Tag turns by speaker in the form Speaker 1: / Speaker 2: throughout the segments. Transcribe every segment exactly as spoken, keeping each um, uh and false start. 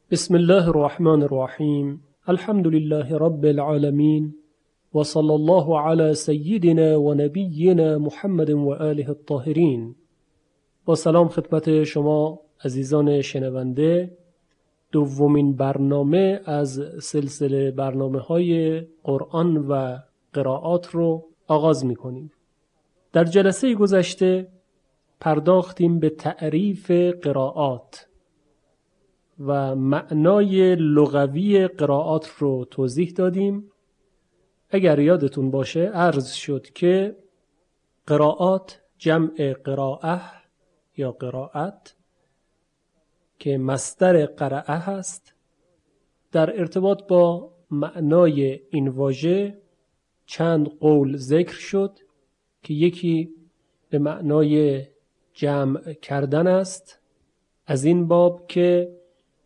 Speaker 1: بسم الله الرحمن الرحیم. الحمد لله رب العالمین و صلی الله علی سیدنا و نبینا محمد و آله الطاهرین. با سلام خدمت شما عزیزان شنونده. دومین برنامه از سلسله برنامه های قرآن و قرائات رو آغاز می کنیم. در جلسه گذشته پرداختیم به تعریف قرائات و معنای لغوی قرائات رو توضیح دادیم. اگر یادتون باشه عرض شد که قرائات جمع قراءه یا قرائت که مصدر قرأه هست. در ارتباط با معنای این واژه چند قول ذکر شد که یکی به معنای جمع کردن است، از این باب که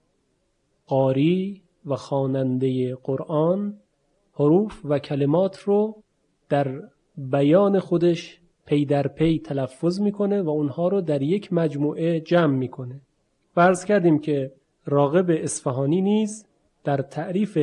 Speaker 1: قاری و خواننده قرآن حروف و کلمات رو در بیان خودش پی در پی تلفظ میکنه و اونها رو در یک مجموعه جمع میکنه. فرض کردیم که راغب اصفهانی نیز در تعریف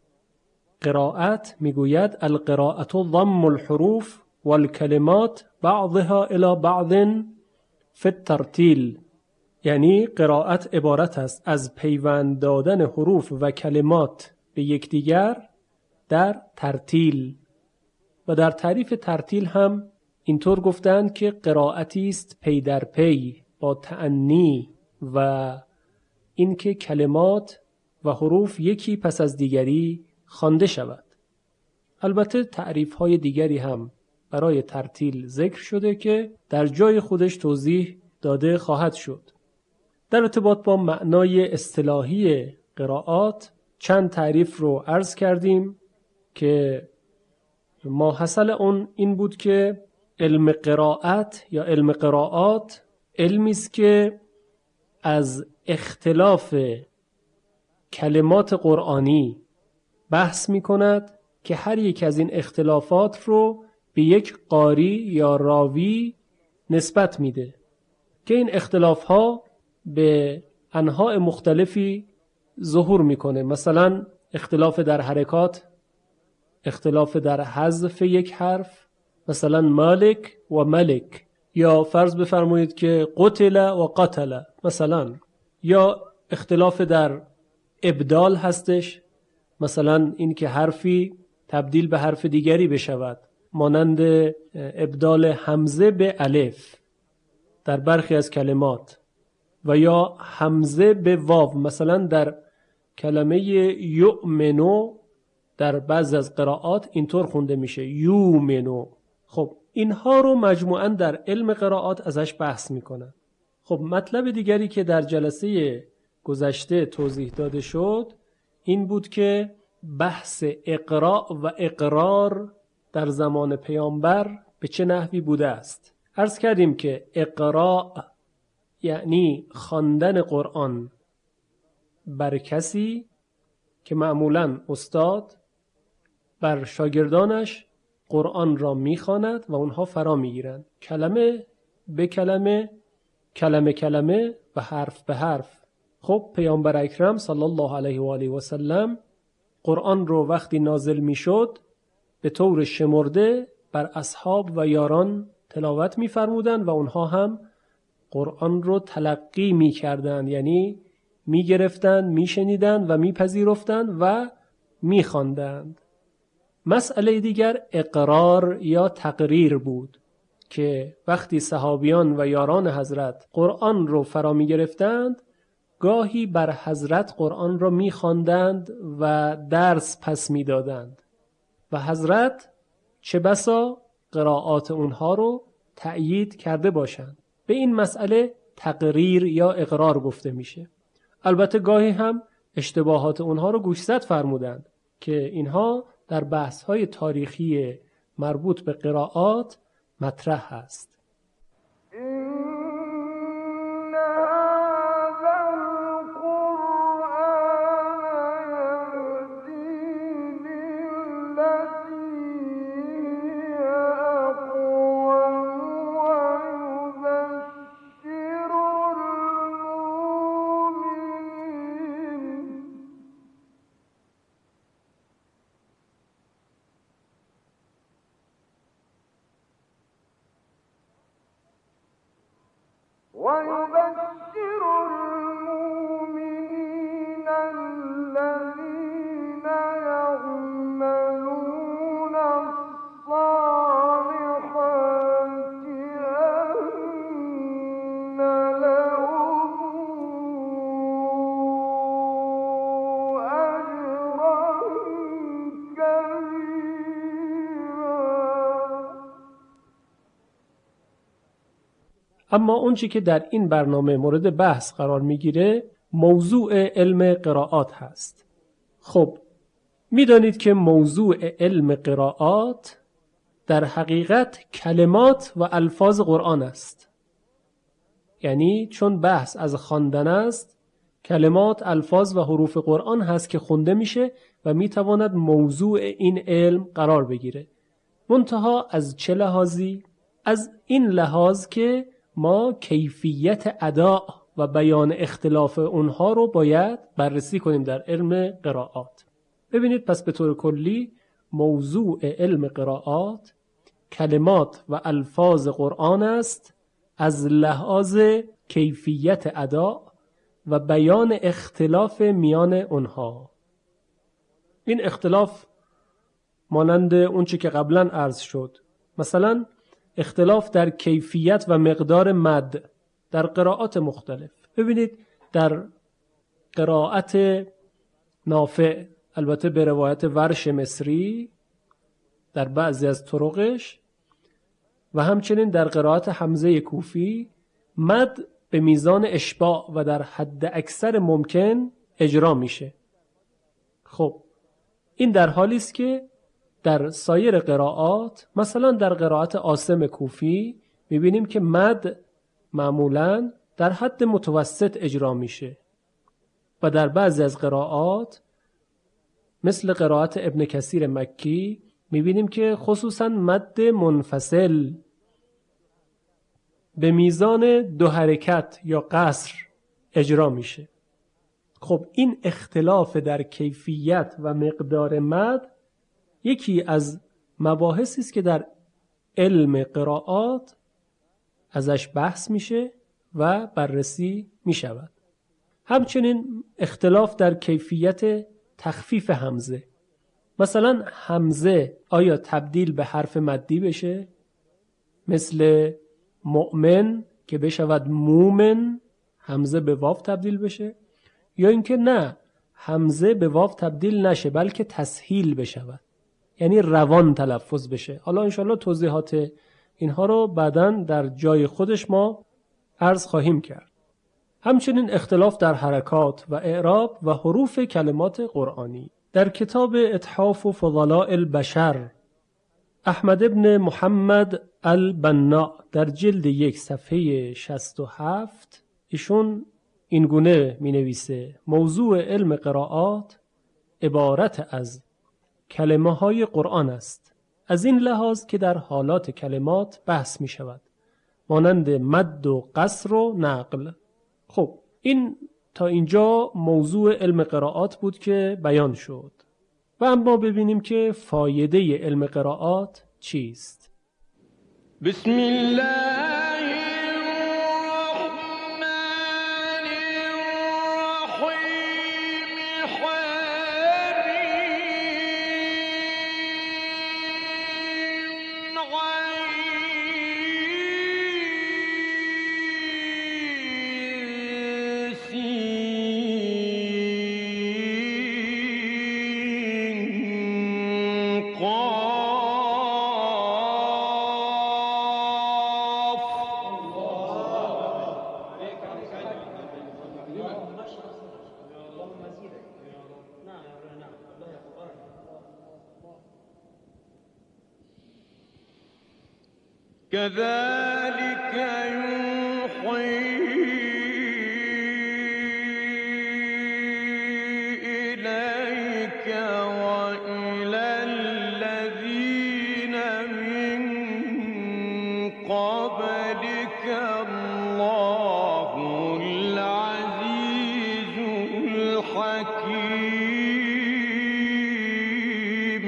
Speaker 1: قرائت میگوید القراءة ضم الحروف والکلمات بعضها الى بعض فی الترتیل، یعنی قرائت عبارت است از پیوند دادن حروف و کلمات به یکدیگر در ترتیل. و در تعریف ترتیل هم اینطور گفتند که قرائتی است پی در پی با تأنی و اینکه کلمات و حروف یکی پس از دیگری خوانده شود. البته تعریف های دیگری هم برای ترتیل ذکر شده که در جای خودش توضیح داده خواهد شد. در ارتباط با معنای اصطلاحی قرائات چند تعریف رو عرض کردیم که ماحصل اون این بود که علم قرائت یا علم قرائات علمی است که از اختلاف کلمات قرآنی بحث می کند که هر یک از این اختلافات رو به یک قاری یا راوی نسبت میده که این اختلاف ها به انواع مختلفی ظهور میکنه. مثلا اختلاف در حرکات، اختلاف در حذف یک حرف، مثلا مالک و ملک، یا فرض بفرمایید که قتل و قتل مثلا، یا اختلاف در ابدال هستش، مثلا این که حرفی تبدیل به حرف دیگری بشود، مانند ابدال همزه به الف در برخی از کلمات، و یا همزه به واو، مثلا در کلمه یؤمنو در بعض از قرائات اینطور خونده میشه یومنو. خب اینها رو مجموعاً در علم قرائات ازش بحث میکنن. خب مطلب دیگری که در جلسه گذشته توضیح داده شد این بود که بحث اقراء و اقرار در زمان پیامبر به چه نحوی بوده است. عرض کردیم که اقراء یعنی خواندن قرآن بر کسی که معمولاً استاد بر شاگردانش قرآن را میخواند و اونها فرا میگیرند، کلمه به کلمه، کلمه کلمه و حرف به حرف. خب پیامبر اکرم صلی الله علیه و آله و سلم قرآن رو وقتی نازل میشد به طور شمرده بر اصحاب و یاران تلاوت میفرمودند و اونها هم قرآن رو تلقی میکردند، یعنی میگرفتند، میشنیدند و میپذیرفتند و میخواندند. مسئله دیگر اقرار یا تقریر بود که وقتی صحابیان و یاران حضرت قرآن رو فرا میگرفتند گاهی بر حضرت قرآن را میخواندند و درس پس میدادند و حضرت چه بسا قرائات اونها رو تأیید کرده باشند. به این مسئله تقریر یا اقرار گفته میشه. البته گاهی هم اشتباهات اونها رو گوشزد فرمودند که اینها در بحث‌های تاریخی مربوط به قرائات مطرح است.
Speaker 2: ويبشر المؤمنين الذين يعملون الصالحات أن لهم أجرا كبيرا.
Speaker 1: اما اونچه که در این برنامه مورد بحث قرار میگیره موضوع علم قرائات هست. خب میدانید که موضوع علم قرائات در حقیقت کلمات و الفاظ قرآن است. یعنی چون بحث از خواندن است، کلمات، الفاظ و حروف قرآن هست که خونده میشه و میتواند موضوع این علم قرار بگیره. منتها از چه لحاظی؟ از این لحاظ که ما کیفیت ادا و بیان اختلاف اونها رو باید بررسی کنیم در علم قرائات. ببینید پس به طور کلی موضوع علم قرائات کلمات و الفاظ قرآن است از لحاظ کیفیت ادا و بیان اختلاف میان اونها. این اختلاف مانند اونچه که قبلا عرض شد، مثلا اختلاف در کیفیت و مقدار مد در قرائات مختلف. ببینید در قرائت نافع، البته به روایت ورش مصری در بعضی از طرقش، و همچنین در قرائت حمزه کوفی، مد به میزان اشباع و در حد اکثر ممکن اجرا میشه. خب این در حالی است که در سایر قرائات، مثلا در قرائت عاصم کوفی میبینیم که مد معمولاً در حد متوسط اجرا میشه و در بعضی از قرائات مثل قرائت ابن کثیر مکی میبینیم که خصوصاً مد منفصل به میزان دو حرکت یا قصر اجرا میشه. خب این اختلاف در کیفیت و مقدار مد یکی از مباحثی است که در علم قرائات ازش بحث میشه و بررسی میشود. همچنین اختلاف در کیفیت تخفیف همزه، مثلا همزه آیا تبدیل به حرف مدی بشه مثل مؤمن که بشود مومن، همزه به واو تبدیل بشه، یا اینکه نه همزه به واو تبدیل نشه بلکه تسهیل بشود، یعنی روان تلفظ بشه. حالا انشالله توضیحات اینها رو بعداً در جای خودش ما عرض خواهیم کرد. همچنین اختلاف در حرکات و اعراب و حروف کلمات قرآنی. در کتاب اتحاف فضلاء البشر احمد ابن محمد البنا در جلد یک صفحه شصت و هفت ایشون این گونه می نویسه: موضوع علم قرائات عبارت از کلمه های قرآن است، از این لحاظ که در حالات کلمات بحث می شود، مانند مد و قصر و نقل. خب این تا اینجا موضوع علم قرائات بود که بیان شد و اما ببینیم که فایده علم قرائات چیست.
Speaker 2: بسم الله كذلك يوحي إليك وإلى الذين من قبلك الله العزيز الحكيم.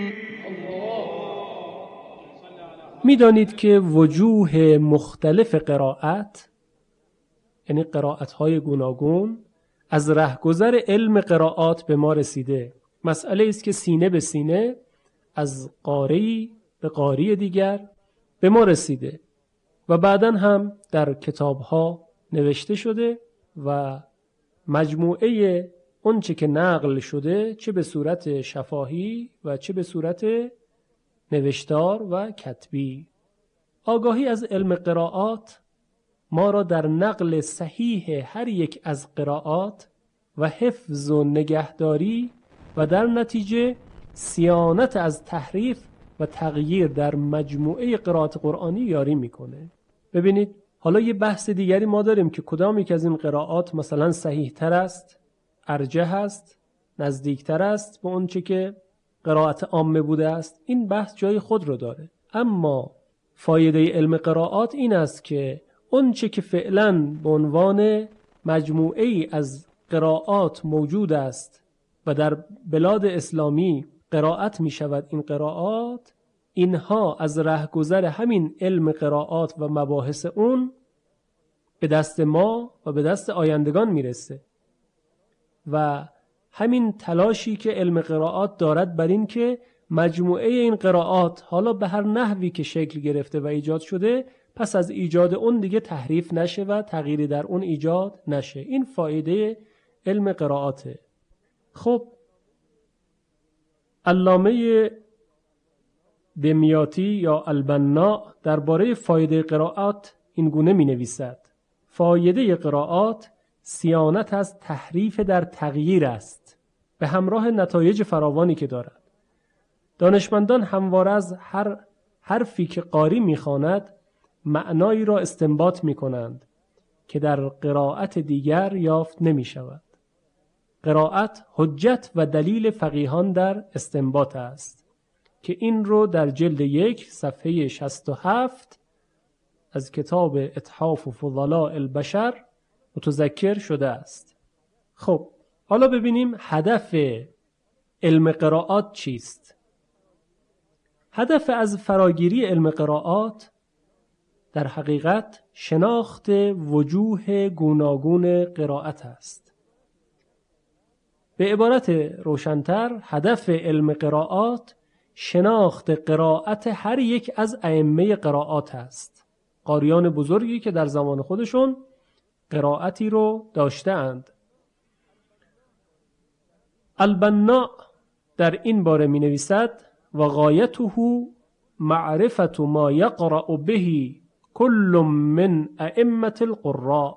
Speaker 1: می دانید که وجوه مختلف قرائت یعنی قرائت‌های گوناگون، از رهگذر علم قرائات به ما رسیده. مسئله است که سینه به سینه از قاری به قاری دیگر به ما رسیده و بعداً هم در کتاب‌ها نوشته شده و مجموعه اون چه که نقل شده، چه به صورت شفاهی و چه به صورت نوشتار و کتبی. آگاهی از علم قرائات ما را در نقل صحیح هر یک از قرائات و حفظ و نگهداری و در نتیجه صیانت از تحریف و تغییر در مجموعه قرائات قرآنی یاری میکنه. ببینید حالا یه بحث دیگری ما داریم که کدام یک از این قرائات مثلا صحیح تر است، ارجح است، نزدیک تر است به اون چه که قرائت عامه بوده است. این بحث جای خود رو داره، اما فایده علم قرائات این است که اون چه که فعلا به عنوان مجموعه ای از قرائات موجود است و در بلاد اسلامی قرائت می شود، این قرائات اینها از رهگذر همین علم قرائات و مباحث اون به دست ما و به دست آیندگان میرسه و همین تلاشی که علم قرائات دارد بر این که مجموعه این قرائات حالا به هر نحوی که شکل گرفته و ایجاد شده پس از ایجاد اون دیگه تحریف نشه و تغییری در اون ایجاد نشه. این فایده علم قرائاته. خب علامه دمیاطی یا البنا درباره فایده قرائات این گونه می نویسد: فایده قرائات صیانت از تحریف در تغییر است به همراه نتایج فراوانی که دارد. دانشمندان همواره از هر حرفی که قاری می‌خواند معنایی را استنباط می‌کنند که در قرائت دیگر یافت نمی‌شود. قرائت حجت و دلیل فقیهان در استنباط است که این رو در جلد یک صفحه شصت و هفت از کتاب اتحاف فضلاء البشر متذکر شده است. خب حالا ببینیم هدف علم قرائات چیست؟ هدف از فراگیری علم قرائات در حقیقت شناخت وجوه گوناگون قرائت است. به عبارت روشن‌تر، هدف علم قرائات شناخت قرائت هر یک از ائمه قرائات است. قاریان بزرگی که در زمان خودشون قرائتی رو داشتند. البنا در این باره می نویسد: و غایته معرفت ما یقرأ به کل من ائمة القراء.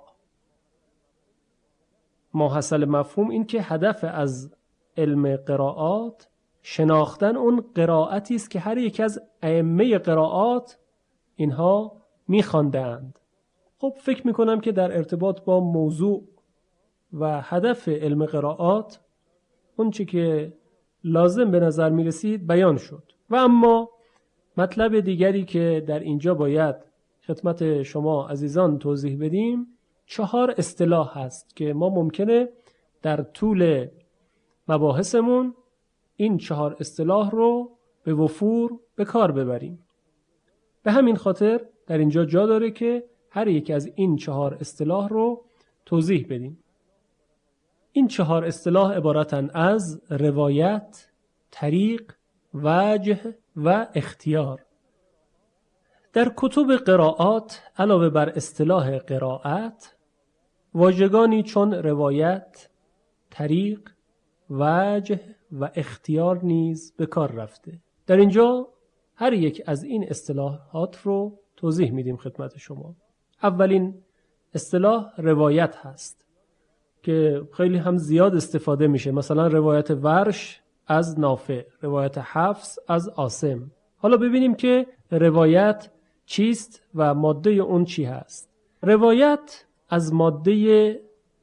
Speaker 1: ماحصل مفهوم این که هدف از علم قرائات شناختن اون قرائتی است که هر یک از ائمه قرائات اینها می‌خواندند. خب فکر می‌کنم که در ارتباط با موضوع و هدف علم قرائات اون چی که لازم به نظر می‌رسید بیان شد. و اما مطلب دیگری که در اینجا باید خدمت شما عزیزان توضیح بدیم، چهار اصطلاح هست که ما ممکنه در طول مباحثمون این چهار اصطلاح رو به وفور به کار ببریم. به همین خاطر در اینجا جا داره که هر یک از این چهار اصطلاح رو توضیح بدیم. این چهار اصطلاح عبارتن از روایت، طریق، وجه و اختیار. در کتب قرائات علاوه بر اصطلاح قرائت، واژگانی چون روایت، طریق، وجه و اختیار نیز به کار رفته. در اینجا هر یک از این اصطلاحات رو توضیح میدیم خدمت شما. اولین اصطلاح روایت هست که خیلی هم زیاد استفاده میشه، مثلا روایت ورش از نافع، روایت حفص از عاصم. حالا ببینیم که روایت چیست و ماده اون چی هست. روایت از ماده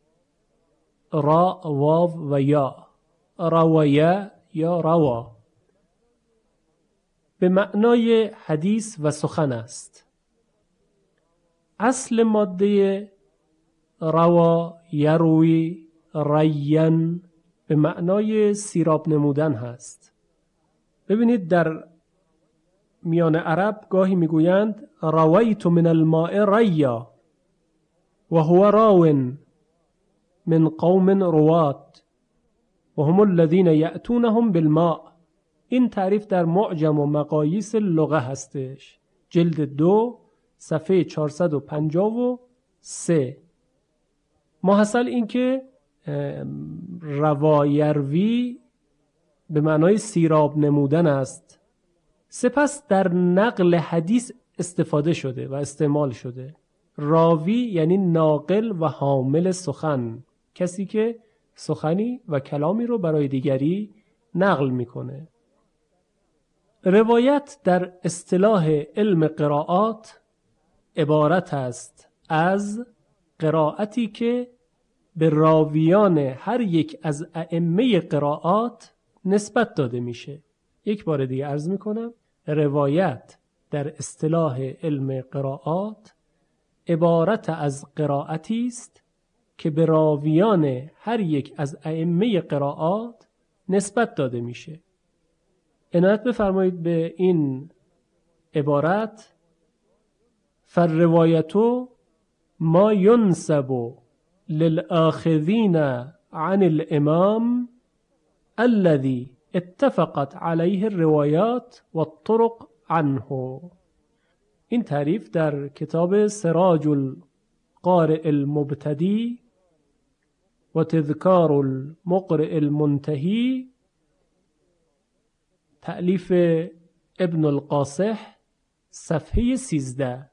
Speaker 1: را، واو و یا، روایه یا روا، به معنای حدیث و سخن است. اصل ماده روا، یروی، ریان به معنای سیراب نمودن هست. ببینید در میان عرب گاهی میگویند رویت من الماء ریا، و هو راو من قوم روات و هم الذین یأتونهم بالماء. این تعریف در معجم و مقاییس لغه هستش، جلد دو صفحه چهارصد و پنجاه و سه. ماحصل این که روایروی به معنای سیراب نمودن است. سپس در نقل حدیث استفاده شده و استعمال شده. راوی یعنی ناقل و حامل سخن، کسی که سخنی و کلامی رو برای دیگری نقل میکنه. روایت در اصطلاح علم قرائات عبارت است از قرائتی که به راویان هر یک از ائمه قرائات نسبت داده میشه. یک بار دیگه عرض میکنم، روایت در اصطلاح علم قرائات عبارت از قرائتی است که به راویان هر یک از ائمه قرائات نسبت داده میشه. عنایت بفرمایید به این عبارت: فالروایتو ما ینسب للآخذین عن الامام الذي اتفقت علیه الروایات و الطرق عنه. این تعریف در کتاب سراج القارئ المبتدی و تذکار المقرئ المنتهی، تألیف ابن القاصح، صفحه سیزده.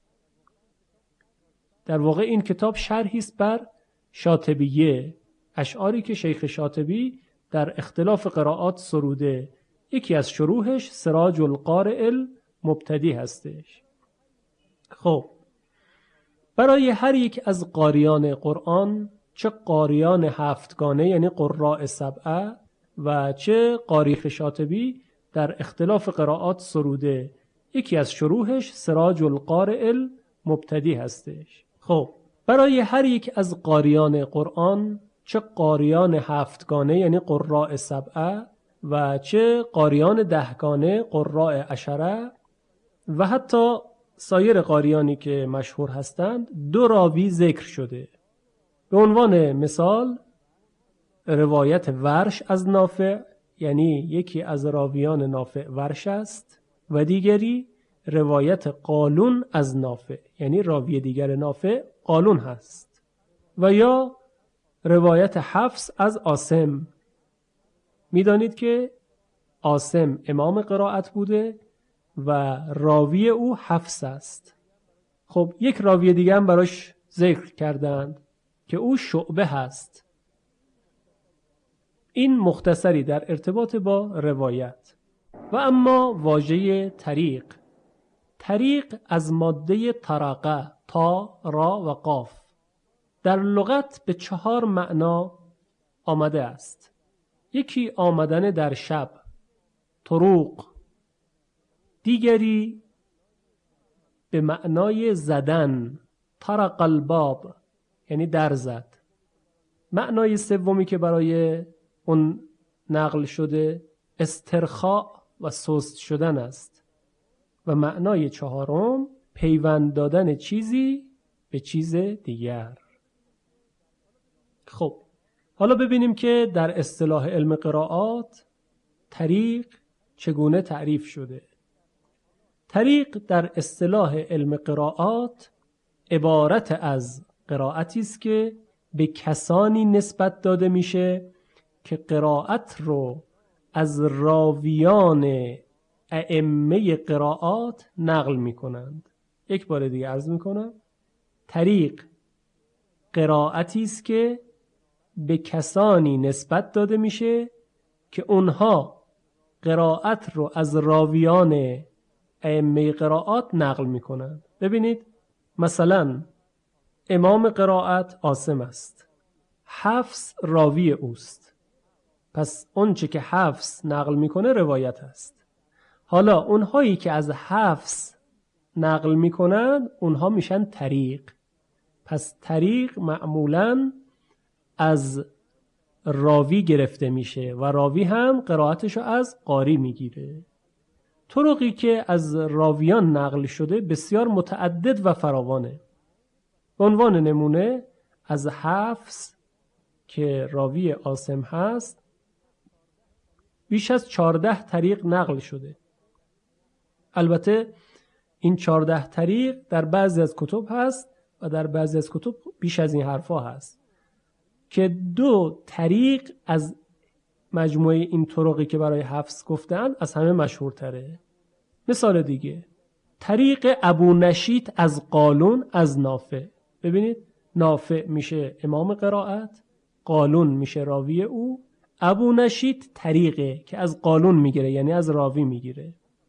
Speaker 1: در واقع این کتاب شرحی است بر شاطبیه، اشعاری که شیخ شاطبی در اختلاف قرائات سروده. یکی از شروحش سراج القارئ المبتدی هستش. خب برای هر یک از قاریان قرآن، چه قاریان هفتگانه یعنی قراء سبعه و چه قاری شاطبی در اختلاف قرائات سروده، یکی از شروحش سراج القارئ المبتدی هستش. خب برای هر یک از قاریان قرآن، چه قاریان هفتگانه یعنی قراء سبعه و چه قاریان دهگانه قراء عشره و حتی سایر قاریانی که مشهور هستند، دو راوی ذکر شده. به عنوان مثال روایت ورش از نافع، یعنی یکی از راویان نافع ورش است، و دیگری روایت قالون از نافع، یعنی راوی دیگر نافع قالون هست. و یا روایت حفص از عاصم. میدانید که عاصم امام قرائت بوده و راوی او حفص است. خب یک راوی دیگه هم براش ذکر کردند که او شعبه هست. این مختصری در ارتباط با روایت. و اما واژه طریق. طریق از ماده طرقه، تا، را و قاف، در لغت به چهار معنا آمده است. یکی آمدن در شب، طروق. دیگری به معنای زدن، طرق الباب، یعنی در زد. معنای سومی که برای اون نقل شده استرخاء و سست شدن است. و معنای چهارم پیوند دادن چیزی به چیز دیگر. خب حالا ببینیم که در اصطلاح علم قرائات طریق چگونه تعریف شده. طریق در اصطلاح علم قرائات عبارت از قرائتی است که به کسانی نسبت داده میشه که قرائت رو از راویان ائمه قرائات نقل میکنند. یک بار دیگه عرض میکنم، طریق قرائتی است که به کسانی نسبت داده میشه که اونها قرائت رو از راویان ائمه قرائات نقل میکنند. ببینید مثلا امام قرائت عاصم است، حفص راوی اوست، پس اون چه که حفص نقل میکنه روایت است. حالا اونهایی که از حفص نقل میکنن اونها میشن طریق. پس طریق معمولاً از راوی گرفته میشه و راوی هم قرائتشو از قاری میگیره. طرقی که از راویان نقل شده بسیار متعدد و فراوانه. به عنوان نمونه از حفص که راوی عاصم هست بیش از چهارده طریق نقل شده. البته این چهارده طریق در بعضی از کتب هست و در بعضی از کتب بیش از این حرفا هست که دو طریق از مجموعه این طرقی که برای حفص گفتن از همه مشهورتره. مثال دیگه، طریق ابو نشیط از قالون از نافع. ببینید نافع میشه امام قرائت، قالون میشه راوی او، ابو نشیط طریقه که از قالون میگیره یعنی از راوی میگیره.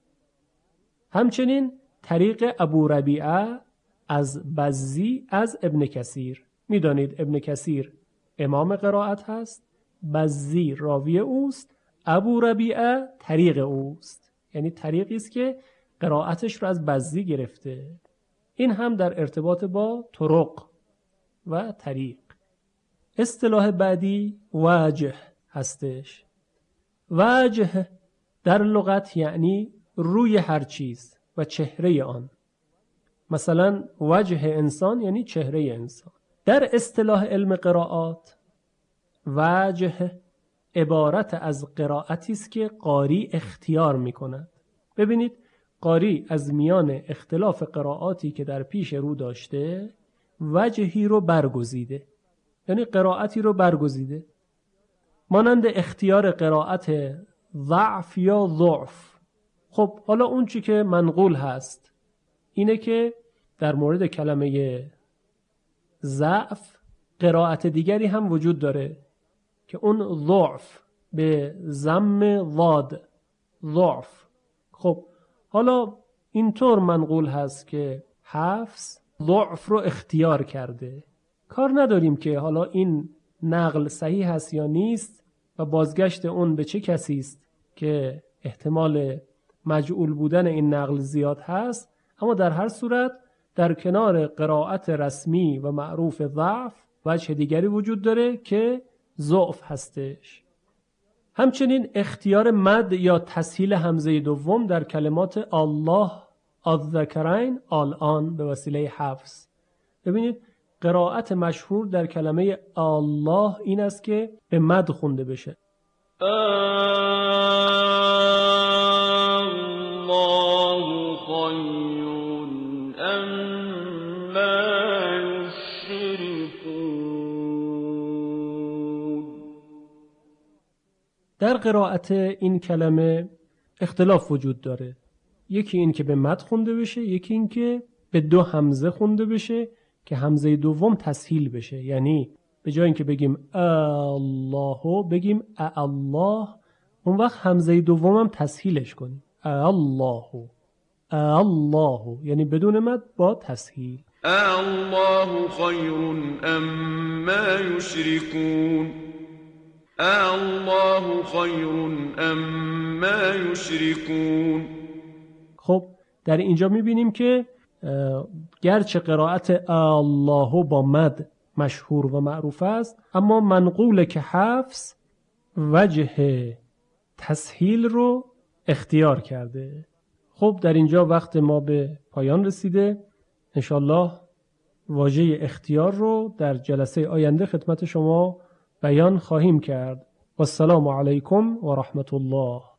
Speaker 1: همچنین طریق ابو ربیعه از بزی از ابن کثیر. میدانید ابن کثیر امام قرائت هست، بزی راوی اوست، ابو ربیعه طریق اوست، یعنی طریقی است که قرائتش رو از بزی گرفته. این هم در ارتباط با طرق و طریق. اصطلاح بعدی وجه هستش. وجه در لغت یعنی روی هر چیز و چهره آن. مثلا وجه انسان یعنی چهره انسان. در اصطلاح علم قرائات وجه عبارت از قرائتی است که قاری اختیار می کند. ببینید قاری از میان اختلاف قرائاتی که در پیش رو داشته وجهی رو برگزیده، یعنی قرائتی رو برگزیده، مانند اختیار قرائت ضعف یا ضعف. خب حالا اون چی که منقول هست اینه که در مورد کلمه ضعف قرائت دیگری هم وجود داره که اون ضعف به ضم ضاد ضعف. خب حالا اینطور منقول هست که حفص ضعف رو اختیار کرده. کار نداریم که حالا این نقل صحیح هست یا نیست و بازگشت اون به چه کسی است که احتمال مجعول بودن این نقل زیاد هست، اما در هر صورت در کنار قرائت رسمی و معروف ضعف وجه دیگری وجود داره که ضعف هستش. همچنین اختیار مد یا تسهیل همزه دوم در کلمات الله الذکرین الان به وسیله حفص. ببینید قرائت مشهور در کلمه الله این است که به مد خونده بشه.
Speaker 2: الله خیر اما یشرکون.
Speaker 1: در قرائت این کلمه اختلاف وجود داره. یکی این که به مد خونده بشه، یکی این که به دو همزه خونده بشه که همزه دوم تسهیل بشه، یعنی به جای اینکه بگیم الله بگیم الله، اون وقت همزه دوم هم تسهیلش کنیم الله الله، یعنی بدون مد با تسهیل.
Speaker 2: الله خیر اما یشرکون. الله خیر اما یشرکون.
Speaker 1: خب در اینجا میبینیم که گرچه قرائت الله با مد مشهور و معروف است، اما منقوله که حفص وجه تسهیل رو اختیار کرده. خب در اینجا وقت ما به پایان رسیده. انشالله واژه اختیار رو در جلسه آینده خدمت شما بیان خواهیم کرد. و السلام علیکم و رحمت الله.